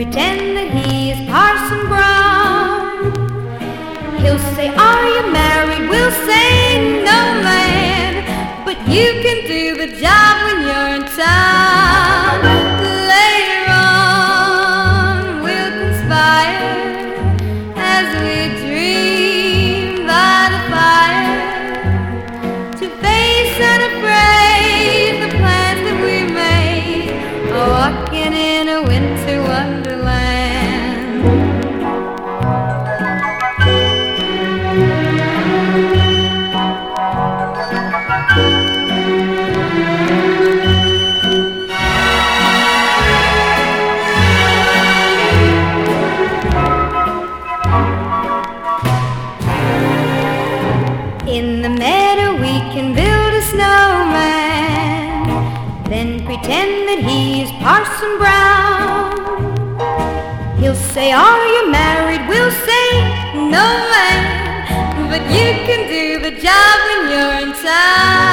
pretend that he is Parson Brown. He'll say, are you married? We'll say, no man, but you can do the job when you're in town. Later on we'll conspire as we dream by the fire to face unafraid the plans that we made, walking in a winter wonderland. In the meadow we can build a snowman, then pretend that he's Parson Brown. He'll say, are you married? We'll say, no man, but you can do the job when you're in town.